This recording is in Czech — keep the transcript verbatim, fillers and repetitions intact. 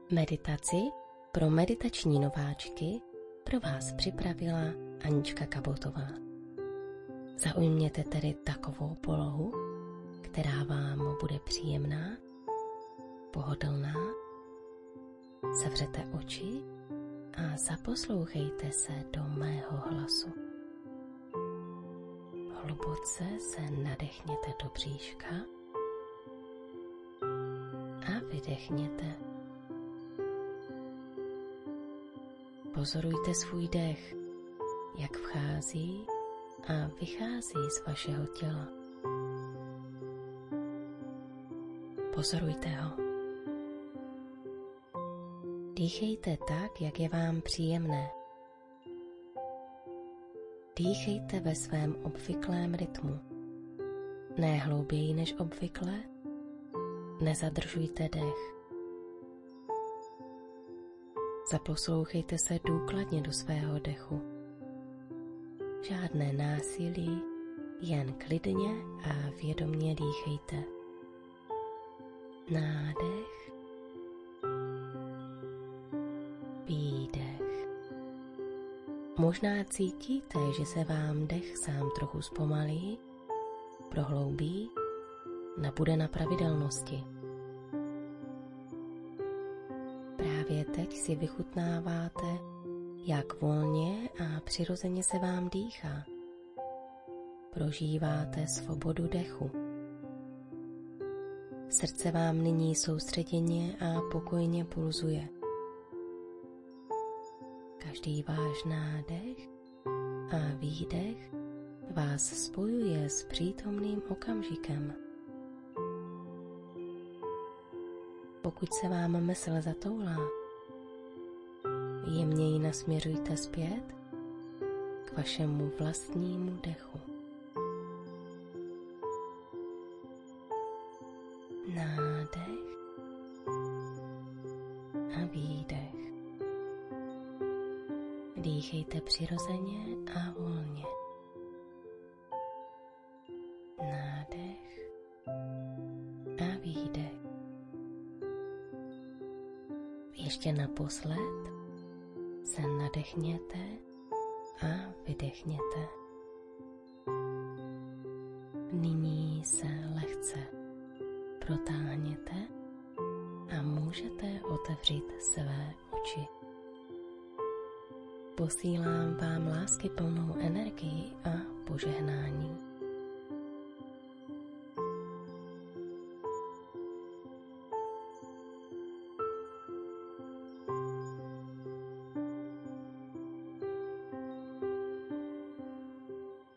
Meditaci pro meditační nováčky pro vás připravila Anička Kabotová. Zaujměte tedy takovou polohu, která vám bude příjemná, pohodlná. Zavřete oči a zaposlouchejte se do mého hlasu. Hluboce se nadechněte do bříška a vydechněte. Pozorujte svůj dech, jak vchází a vychází z vašeho těla. Pozorujte ho. Dýchejte tak, jak je vám příjemné. Dýchejte ve svém obvyklém rytmu. Ne hlouběji než obvykle, nezadržujte dech. Zaposlouchejte se důkladně do svého dechu. Žádné násilí, jen klidně a vědomě dýchejte. Nádech, výdech. Možná cítíte, že se vám dech sám trochu zpomalí, prohloubí, nabude na pravidelnosti. Právě teď si vychutnáváte, jak volně a přirozeně se vám dýchá. Prožíváte svobodu dechu. Srdce vám nyní soustředěně a pokojně pulzuje. Každý váš nádech a výdech vás spojuje s přítomným okamžikem. Pokud se vám mysl zatoulá, jemně ji nasměřujte zpět k vašemu vlastnímu dechu. Nádech a výdech. Dýchejte přirozeně a volně. Nádech a výdech. Ještě naposled se nadechněte a vydechněte. Nyní se lehce protáhněte a můžete otevřít své oči. Posílám vám láskyplnou energii a požehnání.